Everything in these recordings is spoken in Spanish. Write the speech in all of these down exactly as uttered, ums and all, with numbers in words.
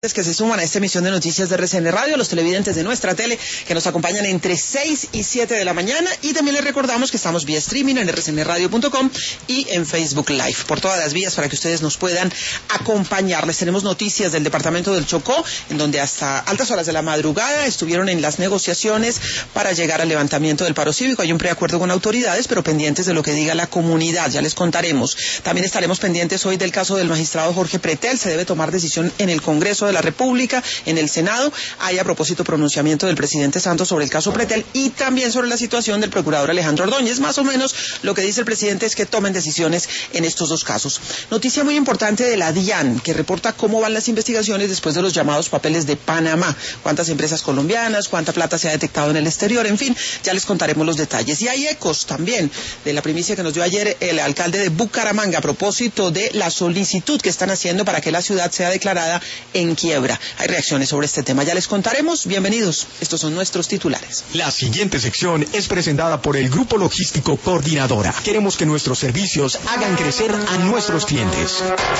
Que se suman a esta emisión de noticias de R C N Radio, los televidentes de nuestra tele que nos acompañan entre seis y siete de la mañana, y también les recordamos que estamos vía streaming en r c n radio punto com y en Facebook Live, por todas las vías para que ustedes nos puedan acompañar. Les tenemos noticias del departamento del Chocó, en donde hasta altas horas de la madrugada estuvieron en las negociaciones para llegar al levantamiento del paro cívico. Hay un preacuerdo con autoridades, pero pendientes de lo que diga la comunidad, ya les contaremos. También estaremos pendientes hoy del caso del magistrado Jorge Pretel. Se debe tomar decisión en el Congreso de la República, en el Senado. Hay a propósito pronunciamiento del presidente Santos sobre el caso Pretel y también sobre la situación del procurador Alejandro Ordóñez. Más o menos lo que dice el presidente es que tomen decisiones en estos dos casos. Noticia muy importante de la DIAN, que reporta cómo van las investigaciones después de los llamados papeles de Panamá. Cuántas empresas colombianas, cuánta plata se ha detectado en el exterior, en fin, ya les contaremos los detalles. Y hay ecos también de la primicia que nos dio ayer el alcalde de Bucaramanga a propósito de la solicitud que están haciendo para que la ciudad sea declarada en quiebra. Hay reacciones sobre este tema, ya les contaremos. Bienvenidos, estos son nuestros titulares. La siguiente sección es presentada por el Grupo Logístico Coordinadora. Queremos que nuestros servicios hagan crecer a nuestros clientes.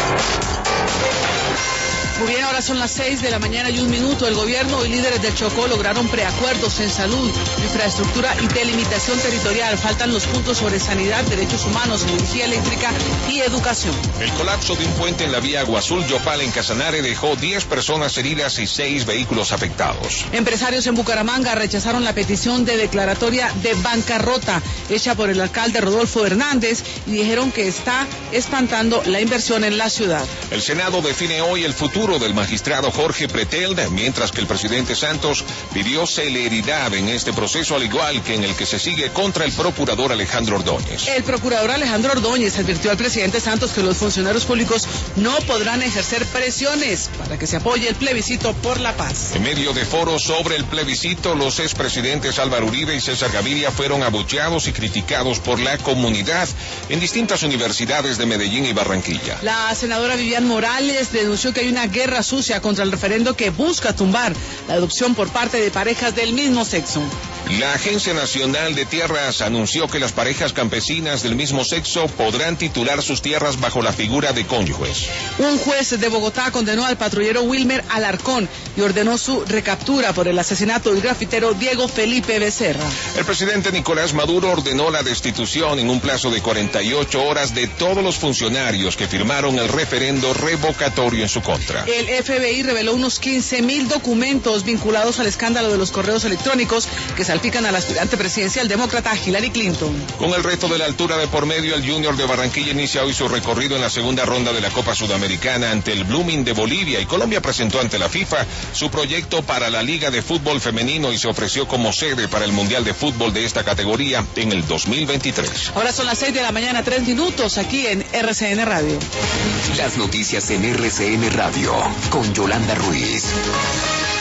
Muy bien, ahora son las seis de la mañana y un minuto. El gobierno y líderes del Chocó lograron preacuerdos en salud, infraestructura y delimitación territorial. Faltan los puntos sobre sanidad, derechos humanos, energía eléctrica y educación. El colapso de un puente en la vía Agua Azul Yopal en Casanare dejó diez personas heridas y seis vehículos afectados. Empresarios en Bucaramanga rechazaron la petición de declaratoria de bancarrota hecha por el alcalde Rodolfo Hernández y dijeron que está espantando la inversión en la ciudad. El Senado define hoy el futuro del magistrado Jorge Pretel, mientras que el presidente Santos pidió celeridad en este proceso, al igual que en el que se sigue contra el procurador Alejandro Ordóñez. El procurador Alejandro Ordóñez advirtió al presidente Santos que los funcionarios públicos no podrán ejercer presiones para que se apoye el plebiscito por la paz. En medio de foros sobre el plebiscito, los expresidentes Álvaro Uribe y César Gaviria fueron abucheados y criticados por la comunidad en distintas universidades de Medellín y Barranquilla. La senadora Vivian Morales denunció que hay una guerra sucia contra el referendo que busca tumbar la adopción por parte de parejas del mismo sexo. La Agencia Nacional de Tierras anunció que las parejas campesinas del mismo sexo podrán titular sus tierras bajo la figura de cónyuges. Un juez de Bogotá condenó al patrullero Wilmer Alarcón y ordenó su recaptura por el asesinato del grafitero Diego Felipe Becerra. El presidente Nicolás Maduro ordenó la destitución en un plazo de cuarenta y ocho horas de todos los funcionarios que firmaron el referendo revocatorio en su contra. El F B I reveló unos quince mil documentos vinculados al escándalo de los correos electrónicos que salpican al aspirante presidencial demócrata Hillary Clinton. Con el reto de la altura de por medio, el Junior de Barranquilla inicia hoy su recorrido en la segunda ronda de la Copa Sudamericana ante el Blooming de Bolivia, y Colombia presentó ante la FIFA su proyecto para la Liga de Fútbol Femenino y se ofreció como sede para el Mundial de Fútbol de esta categoría en el dos mil veintitrés. Ahora son las seis de la mañana, tres minutos, aquí en R C N Radio. Las noticias en R C N Radio con Yolanda Ruiz.